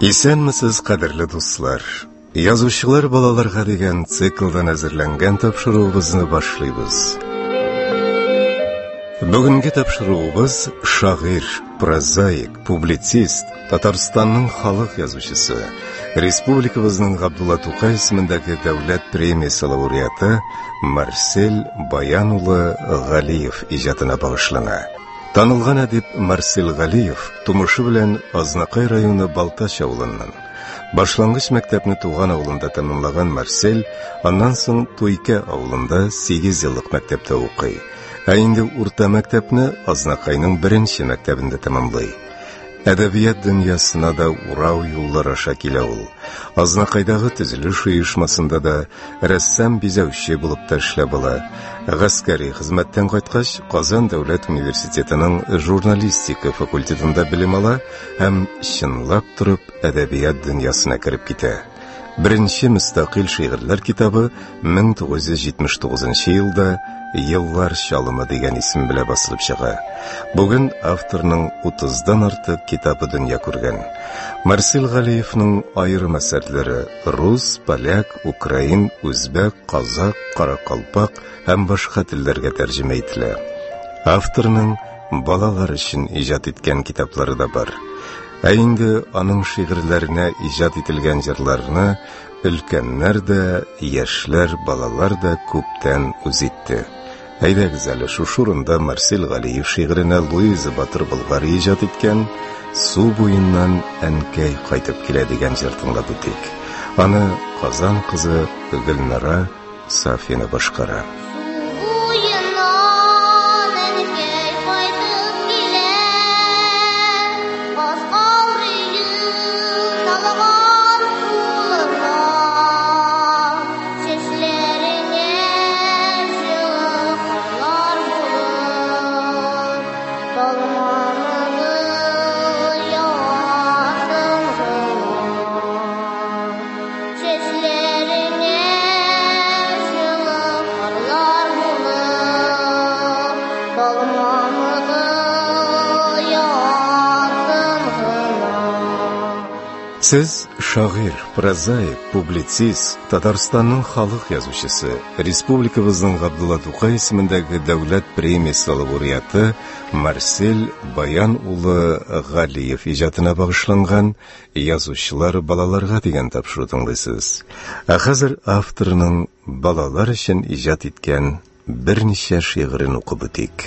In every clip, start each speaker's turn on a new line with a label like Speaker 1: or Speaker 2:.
Speaker 1: Исәнмесез, кадерле дуслар. Язучылар балаларга дигән циклдан әзерләнгән тапшыруыбызны башлыйбыз. Бүгенге тапшыруыбыз шагыйрь, прозаик, публицист, Татарстанның халык язучысы, республикабызның Габдулла Тукай исемендәге дәүләт премиясе лауреаты Марсель Баян улы Галиев иҗатына багышлана. Танылган әдип Марсель Галиев тумышы белән Азнакай районы Балтач авылыннан. Башлангыч мәктәпне туган авылында тәмамлаган Марсель, аннан соң Туйка авылында 8 еллык мәктәптә укый. Ә инде урта мәктәпне Азнакайның 1нче мәктәбендә тәмамлый. Әдәбият дөньясына да урау юллар аша килә ул. Азнакайдагы төзелеш оешмасында да рәссам бизәүче булып та эшләп ала. Гаскәри хезмәттән кайткач, Казан дәүләт университетының журналистика факультетында белем ала һәм чынлап торып әдәбият дөньясына кереп китә. Беренче мөстәкыйль шигырьләр китабы 1979 елда «Еллар чалымы» дигән исем белән басылып чыга. Бүген авторның 30дан артык китабы дөнья күргән. Марсель Галиевның аерым әсәрләре рус, поляк, украин, үзбәк, казак, каракалпак һәм башка телләргә тәрҗемә ителә. Авторның балалар өчен иҗат иткән китаплары да бар. Ә инде аның шигырьләренә иҗат ителгән җырларны өлкәннәр дә, яшьләр, балалар да күптән үз итте. Әйдәгез әле шушы урында Марсель Галиев шигыренә Луиза Батыр Болгар иҗат иткән «Су буеннан әнкәй кайтып килә» дигән җыр тыңлап үтик. Аны Казан кызы Гөлнара Сафина башкара. Сез шагыйрь, прозаик, публицист, Татарстанның халык язучысы, республикабызның Габдулла Тукай исемендәге дәүләт премиясе лауреаты Марсель Баян улы Галиев иҗатына багышланган «Язучылар балаларга» дигән тапшыру тыңлыйсыз. Ә хәзер авторның балалар өчен иҗат иткән берничә шигырен укып үтик.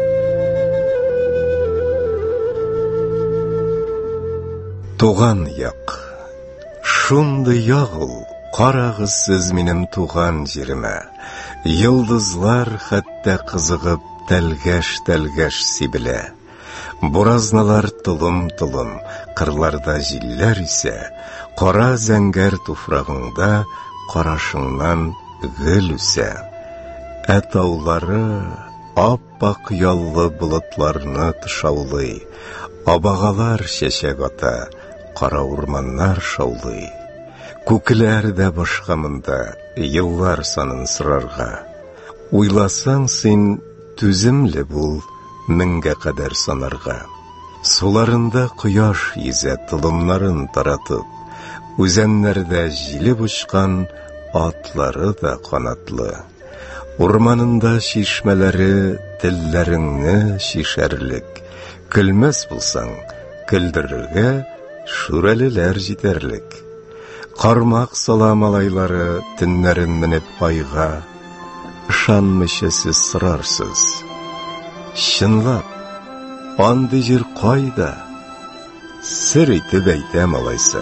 Speaker 1: Туган як. Шундый ягыл, карагыз сез минем туган җиремә. Йолдызлар хәтта кызыгып тәлгәш сибелә. Буразналар тулым, кырларда җилләр исә, кара зәңгәр туфрагыңда карашыңнан гөл үсә. Ә таулары ап-ак яллы болытларны тышаулый, абагалар чәчәк ата, кара урманнар шаулый. Күкләр дә башка монда, еллар санын сорарга. Уйласаң син түземле бул, 1000гә кадәр санарга. Суларында кояш йөзә тылымнарын таратып, үзәннәрдә җилеп учкан атлары да канатлы. Урманында чишмәләре телләреңне чишәрлек. Көлмәс булсаң, көлдерергә шүрәлеләр җитәрлек. Кармак сала малайлары төннәрен менеп айга, ышанмыйча сез сорарсыз. Чынлап, андый җир кайда? Сер итеп әйтә малайса,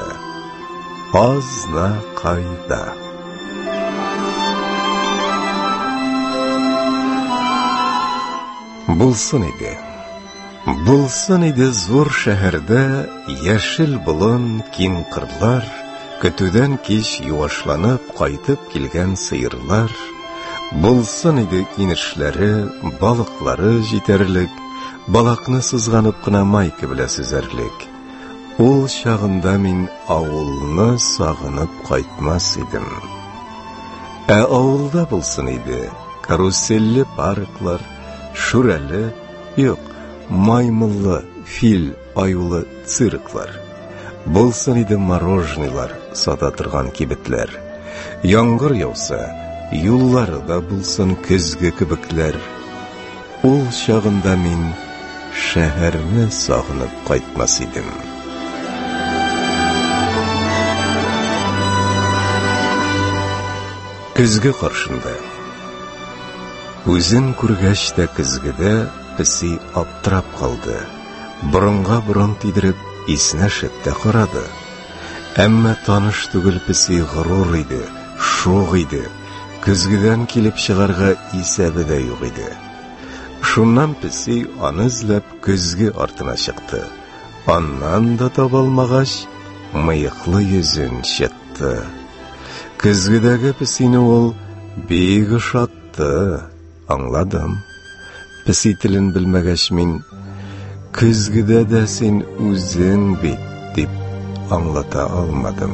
Speaker 1: Азнакайда. Булсын иде зур шәһәрдә яшел болын, киң кырлар, көтүдән кич юашланып кайтып килгән сыерлар. Булсын иде инешләре, балыклары җитәрлек, балакны сызганып кына майка белә сүзәрлек. Ул чагында мин авылны сагынып кайтмас идем. Ә авылда булсын иде каруселле парклар, шүрәле, юк, маймыллы, фил, аюлы цирклар. Булсын иде мороженыйлар сата торган кибетләр. Яңгыр яуса, юлларда булсын көзге кебекләр. Ул чагында мин шәһәрне сагынып кайтмас идем. Көзге каршында. Үзен күргәч тә көзгедә песи аптырап калды. Борынга борын тидереп, исенә шәттә карады. Әмма таныш түгел песи горур иде, шук иде. Көзгедән килеп чыгарга исәбе дә юк иде. Шуннан песи аны эзләп көзге артына чыкты. Аннан да таба алмагач, мыеклы йөзен чытты. Көзгедәге песине ул бик ошатты. Аңладым. Песи телен белмәгәч мин, көзгедә дә син үзең бит, дип аңлата алмадым.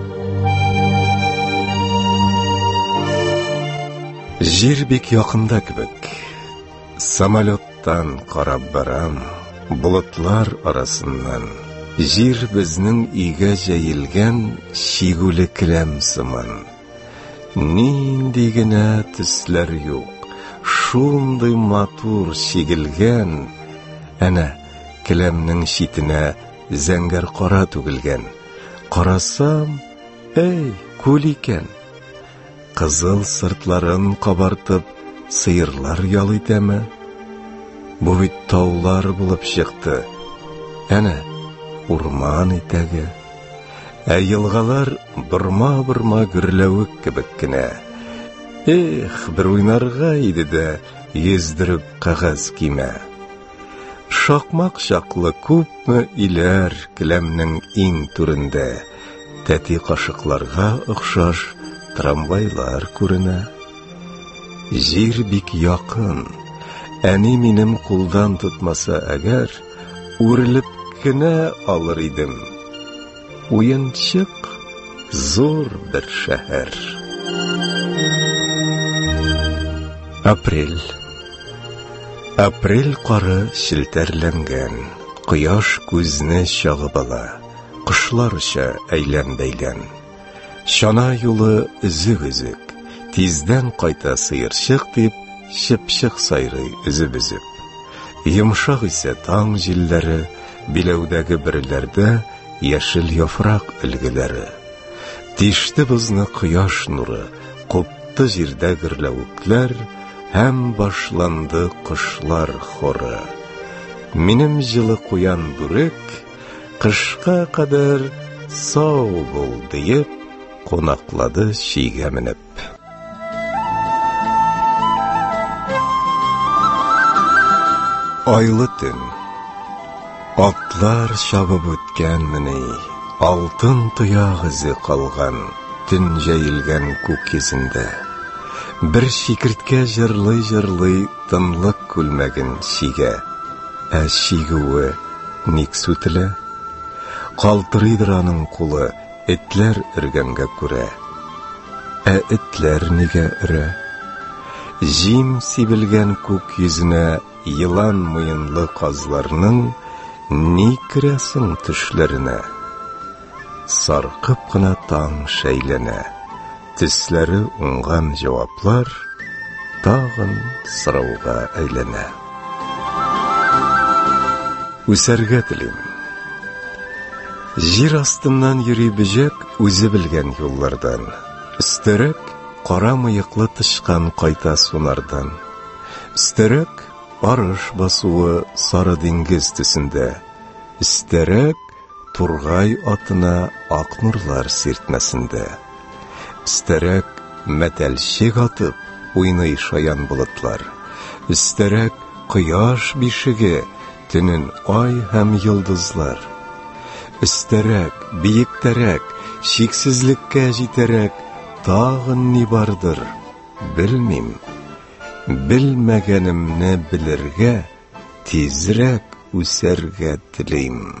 Speaker 1: Җир бик якында кебек. Самолеттан карап барам, болытлар арасыннан. Җир безнең өйгә җәелгән чигүле келәм сыман. Нинди генә төсләр юк, шундый матур чигелгән. Әнә келәмнең читенә зәңгәр кара түгелгән. Карасам, күл икән. Кызыл сыртларын кабартып, сыерлар ял итәме? Бу бит таулар булып чыкты. Әнә урман итәге. Елгалар бырма-бырма гөрләвек кебек кенә. Бер уйнарга иде дә йөздереп кагаз кимә. Шакмак чаклы күпме иләр келәмнең иң түрендә. Тәти кашыкларга охшаш трамвайлар күренә. Җир бик якын. Әни минем кулдан тотмаса әгәр, үрелеп кенә алыр идем. Уенчык зур бер шәһәр. Апрель. Апрель кары шелтәрләнгән. Кояш күзне чагып ала. Кошларча әйлән-бәйлән. Чана юлы өзек-өзек. Тиздән кайта сыерчык дип, чыпчык сайрый өзеп-өзеп. Йомшак исә таң җилләре, биләүдәге берләрдә яшел яфрак өлгеләре. Тиште бызны кояш нуры, купты җирдә гөрләвекләр, һәм башланды кошлар хоры. Минем җылы куян бүрек, кышка кадәр сау бул диеп, кунаклады чигә менеп. Айлы төн. Атлар чабып үткән менә, алтын тояк изе калган, төн җәелгән күк йөзендә. Бер шикерткә җырлый-җырлый тынлык күлмәген чигә. Чигүе ник сүтелә? Калтырыйдыр аның кулы, этләр өргәнгә күрә. Этләр нигә өрә? Җим сибелгән күк йөзенә йылан муенлы казларның ни керәсең төшләренә? Саркып кына таң шәйләнә. Төсләре уңган җаваплар тагын сорауга әйләнә. Үсәргә телим. Җир астыннан йөри бөҗәк үзе белгән юллардан. Өстәрәк кара мыеклы тышкан кайта сунардан. Өстәрәк арыш басуы сары диңгез төсендә. Өстәрәк тургай атына ак нурлар сиртмәсендә. Өстәрәк мәтәлчек атып уйный шаян болытлар. Өстәрәк кояш бишеге, төнен ай һәм йолдызлар. Өстәрәк, биектәрәк, чиксезлеккә җитәрәк, тагын ни бардыр, белмим. Белмәгәнемне белергә, тизрәк үсәргә телим.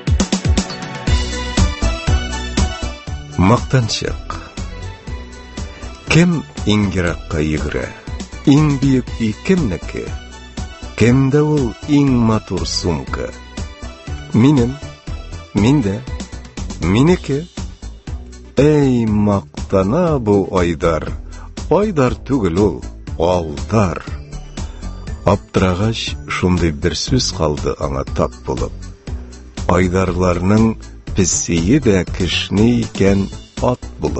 Speaker 1: Мактанчык. Кем иң еракка йөгерә? Иң биек өй кемнеке? Кемдә ул иң матур сумка? Минем, миндә. Минеке? Эй, мактана бу Айдар. Айдар түгел ул, Алдар. Аптырагач шундый бер сүз калды аңа тап булып. Айдарларның песие дә кешне икән ат булып.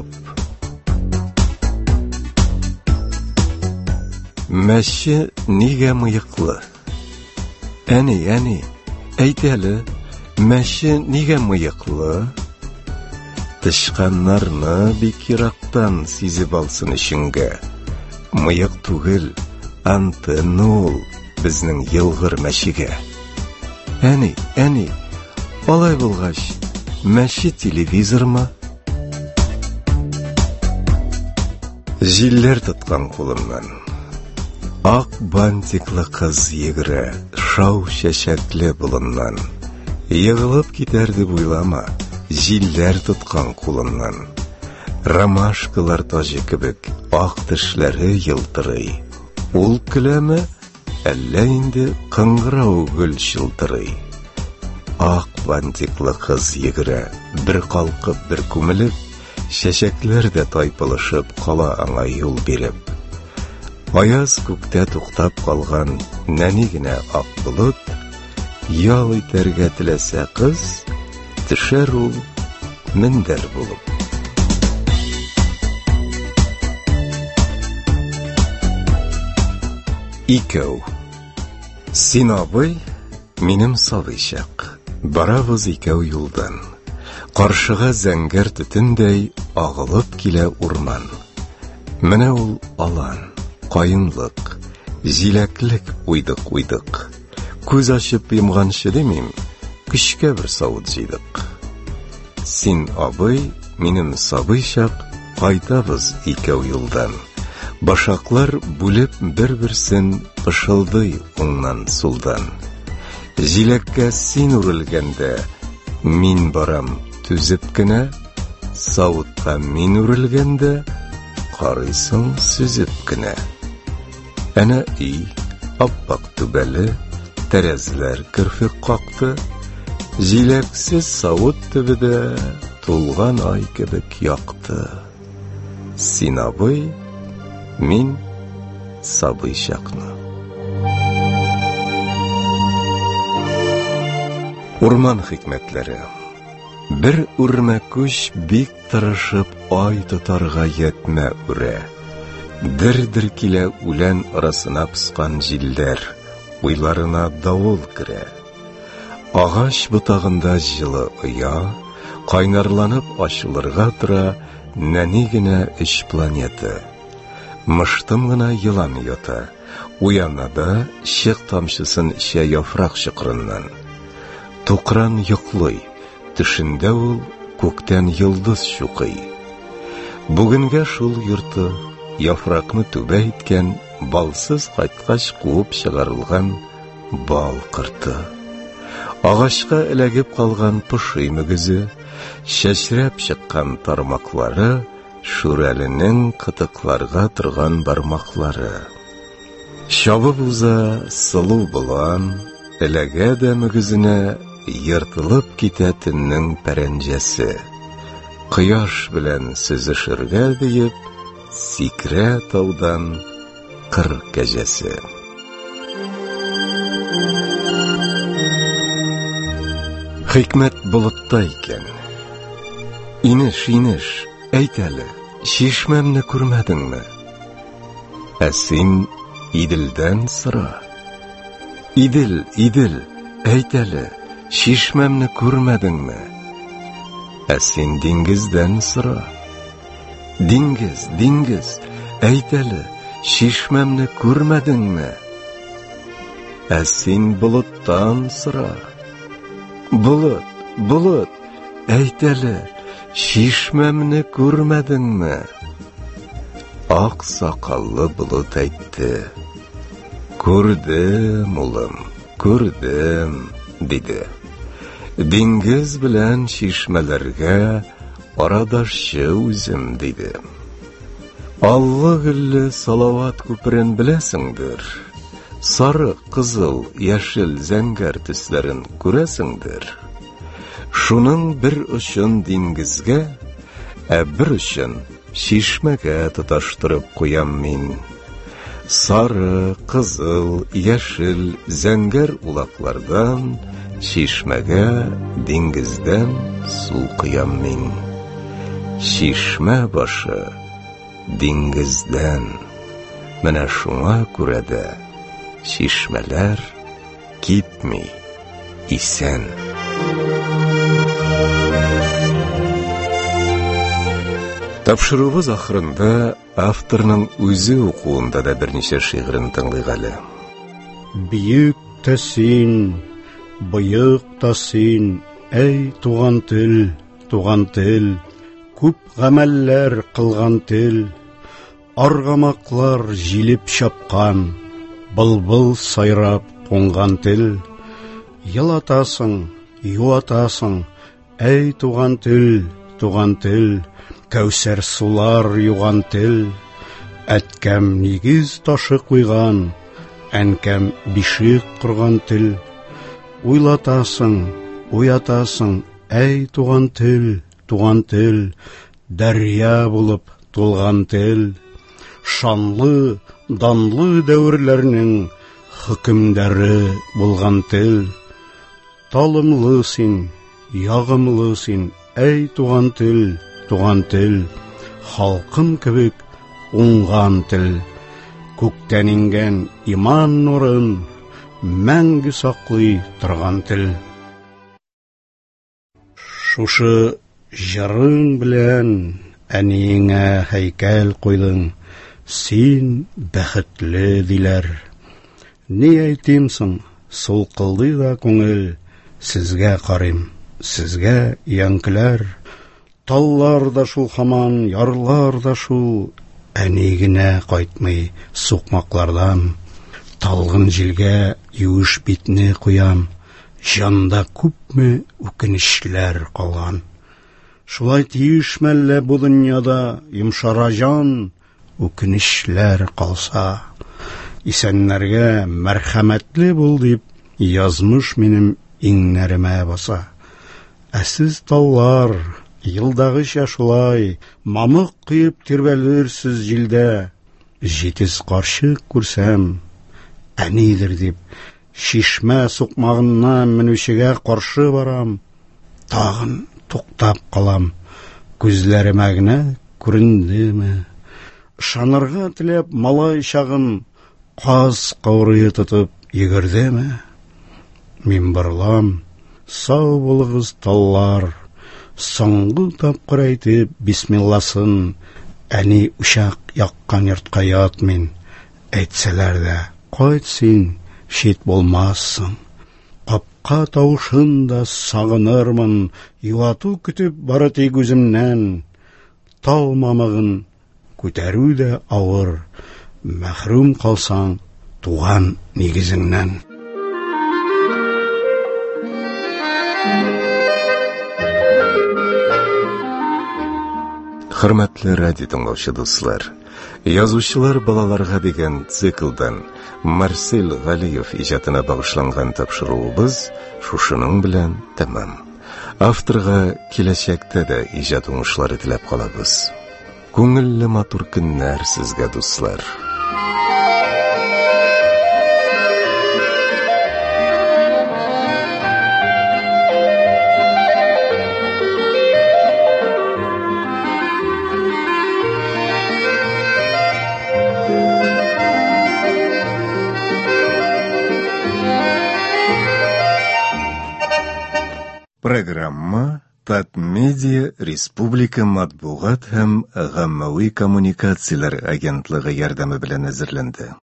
Speaker 1: Мәші нигә мыйыклы? Әни, әйт әле, мәші нигә мыйыклы? Тышканнарны бик ерактан сизеп алсын ишеңгә. Мыйык түгел, антенна ул безнең елгыр мәшигә. Әни, алай булгач, мәші телевизормы? Җилләр тоткан кулымнан. Ак бантиклы кыз егере, шау чәчәкле болыннан. Егылып китәр дип уйлама, җилләр тоткан кулымнан. Ромашкалар тажы кебек, ак тешләре йылтырый. Ул көләме, әллә инде кыңгырау гөл чылтырый. Ак бантиклы кыз егере, бер калкып, бер күмелеп, чәчәкләр дә тайпылышып кала аңа юл биреп. Аяз күктә туктап калган нәни генә ак болыт, ял итәргә теләсә кыз, төшәр ул мендәр булып. Икәү. Син абый, минем сабый чак. Барабыз икәү юлдан. Каршыга зәңгәр төтендәй агылып килә урман. Менә ул алан. Кайынлык, җиләклек уйдык. Күз ачып йомганчы демим, көчкә бер савыт җыйдык. Син абый, минем сабый чак, кайтабыз икәү юлдан. Башаклар бүлеп бер-берсен пышылдый уңнан сулдан. Җиләккә син үрелгәндә, мин барам түзеп кенә, савытка мин үрелгәндә, карыйсың сүзеп кенә. Әнә үй, аппак түбәле, тәрәзләр кірфек какты, җиләксез савыт төбедә тулган ай кебек якты. Син абый, мин сабый чакны. Урман хикмәтләре. Бер үрмә күч бик тырышып ай тотарга ятмә үрә. Дер-дер килә үлән арасына пыскан җилләр, уйларына давыл керә. Агач ботагында җылы оя, кайнарланып ачылырга тора нәни генә өч планета. Мыштым гына йылан ята, уянада чык тамчысын ичә яфрак чыкрыннан. Тукран йоклый, төшендә ул күктән йолдыз чукый. Бүгенгә шул йорты яфракны түбә иткән, балсыз кайткач куып чыгарылган бал кырты. Агачка эләгеп калган пышый мөгезе, чәчрәп чыккан тармаклары, шүрәленең кытыкларга торган бармаклары. Чабып уза сылу булан, эләгә дә мөгезенә йыртылып китә төннең пәрәнҗәсе. Кояш белән сөзешергә диеп, сикрә таудан кыр кәҗәсе. Хикмәт болытта икән. Инеш, әйт әле, чишмәмне күрмәдеңме? Ә син Иделдән сыра. Идел, әйт әле, чишмәмне күрмәдеңме? Ә син диңгездән сыра. Диңгез, әйт әле, чишмәмне күрмәдеңме? Ә син болыттан сыра. Болыт, әйт әле, чишмәмне күрмәдеңме? Ак сакаллы болыт әйтте. Күрдем, улым, күрдем, диде. Диңгез белән чишмәләргә арадашчы үзем, диде. Аллы-гөлле Салават күперен беләсеңдер. Сары, кызыл, яшел, зәңгәр төсләрен күрәсеңдер. Шуның бер ұшын диңгізге, бір ұшын шишмәгә тоташтырып куям мин. Сары, кызыл, яшел, зәңгәр улаклардан шишмәгә, диңгездән су куям мин. Шишмә башы диңгездән. Менә шуңа күрә дә шишмәләр кипми, исән. Тапшыруыбыз ахырында авторның үзе укуында да берничә шигырен тыңлыйк әле.
Speaker 2: Бийек тә син, быйык та син, әй туган тел, күп гамәлләр кылган тел, аргамаклар җилеп чапкан, былбыл сайрап кунган тел, елатасың, юатасың, әй туган тел, Кәүсәр сулар юган тел, әткәм нигез ташы куйган, әнкәм бишек корган тел, уйлатасың, уятасың, әй туган тел, дәрья булып тулган тел, шанлы, данлы дәверләрнең хөкемдәре булган тел, талымлы син, ягымлы син, әй туган тел, халкым кебек уңган тел, күктән иңгән иман нурын мәңге саклый торган тел. Шушы җырың белән әниеңә һәйкәл куйдың, син бәхетле диләр. Ни әйтим соң, сулкылдый да күңел, сезгә карыйм, сезгә янкеләр. Таллар да шул һаман, ярлар да шул, әни генә кайтмый сукмаклардан. Талгын җилгә юеш битне куям, җанда күпме үкенечләр калган. Шулай тиешмәллә бу дөньяда йомшара җан, үкенечләр калса. Исәннәргә мәрхәмәтле бул дип, язмыш минем иңнәремә баса. Әсез таллар, елдагыча шулай, мамык кыеп тирбәлерсез җилдә. Җитез карчык күрсәм, әнидер дип, шишмә сукмагыннан менүчегә каршы барам. Тагын туктап калам, күзләремә генә күрендеме. Ышанырга теләп малай чагым, каз каурые тотып йөгердеме. Мин барлам, сау булыгыз таллар, соңгы тапкыр әйтеп бисмилласын, әни учак яккан йортка ят мин. Әйтсәләр дә, кайт син, шит булмассың. Капка тавышын да сагынырмын, юату көтеп бары тик үземнән. Тау мамыгын күтәрү дә авыр, мәхрүм калсаң туган нигезеңнән.
Speaker 1: Хөрмәтле радио тыңлаучы дуслар, язучылар балаларга дигән циклдан Марсель Галиев иҗатына багышланган тапшыруыбыз шушының белән тәмам. Авторга киләчәктә дә иҗат уңышлары теләп калабыз. Күңелле матур көннәр сезгә, дуслар. Программа Татмедиа Республика матбугат һәм гаммәви коммуникацияләр агентлыгы ярдәме белән әзерләнде.